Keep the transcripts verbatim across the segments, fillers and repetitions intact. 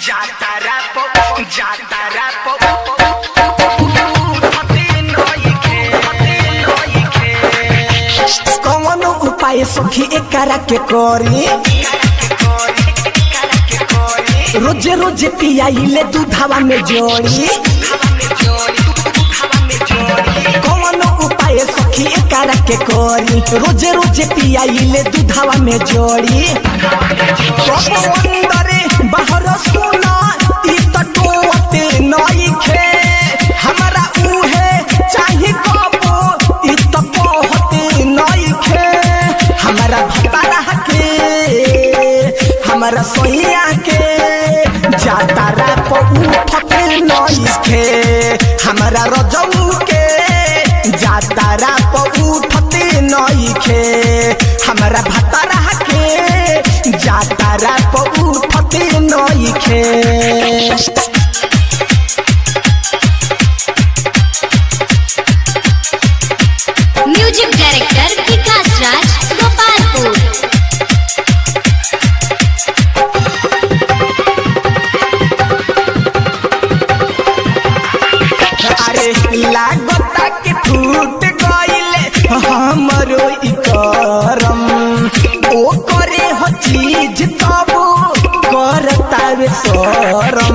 जातारा पो जातारा पो कौन उपाय सखी एकरा के करी रोजे रोजे पियाइले दूधावा में जोड़ी कौन उपाय सखी एकरा के करी रोजे रोजे पियाइले दूधावा में जोड़ी अंदरे बाहर सुना ई तटोते नई खे हमारा उहे चाहे कबो ई तपोते नई खे हमारा भतारा के हमारा सोइया के जातारा पो उठते नई खे हमारा रजऊ के जातारा पो उठते नई खे हमारा भतारा के जातारा पो उठते नई खे म्यूजिक डायरेक्टर विकास राज गोपालपुर। अरे लागता के फूट गइले हमरो ई करम ओ करे हो चीज तब करता वे शरम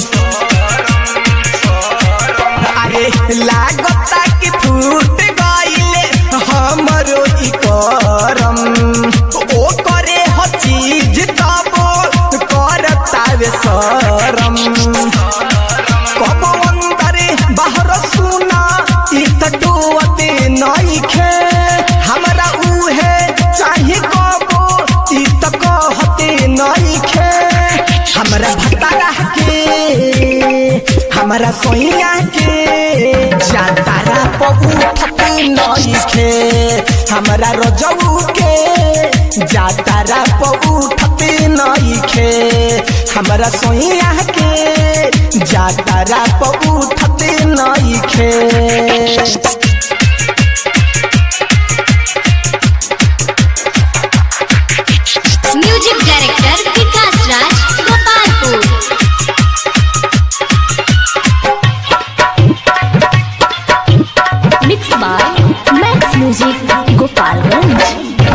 अरे लागता के फूट गइले हमरो ई करम ओ करे हो चीज तब करता वे शरम कब अंदरे बाहर सुना ई तटोते नई खे हमरा उहे चाहे कबो ई त कहते नई खे हमरा भतारा के हमरा सोइया के जातारा पो उठते नई खे हमरा रजऊ के जातारा पो उठते नई खे हमरा सोइया के जातारा पो उठते नई खे music director Vikas Raj Gopalpur. Mix by max music Gopalganj.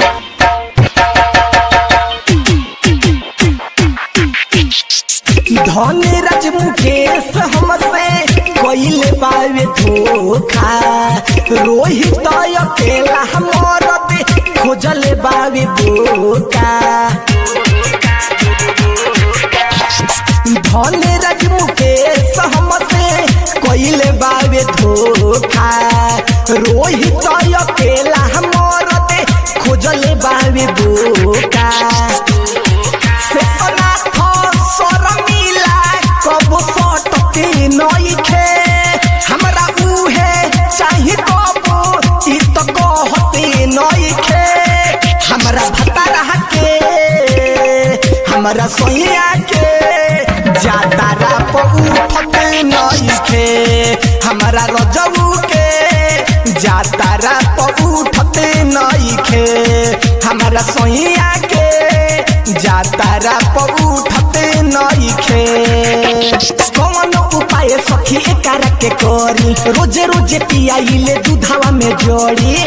Dhani Raj Mukesh हमसे कइले बावे धोखा रोहित अकेला हमर दे खोजले बावे बोका धनी राज मुकेश हमसे कइले बावे धोखा रोहित अकेला हमर दे खोजले बावे बोका कबो सटके नई खे हमरा उहे चाहे कबो ई त कहते नई खे हमरा भतारा के हमरा सोइया के जातारा पो उठते नई खे हमरा रजऊ के जातारा पो उठते नई खे हमरा सोइया के जातारा पो उठते नई खे कौन उपाय सखी एकरा के करी रोजे रोजे पियाइले दूधावा में जोड़ी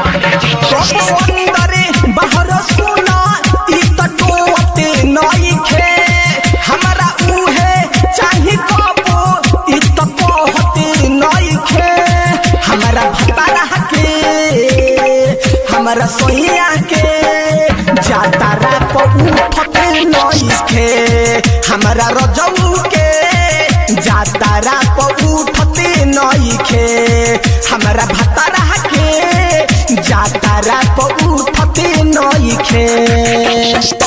अंदरे बाहर सुना ई तटोते नई खे हमरा उहे चाहे कबो ई त कहते नई खे हमरा भतारा के हमरा सोइया के जातारा पो उठते नई खे हमरा रजऊ के जातारा पो उठते नई खे हमरा भतारा के जातारा पो उठते नई खे।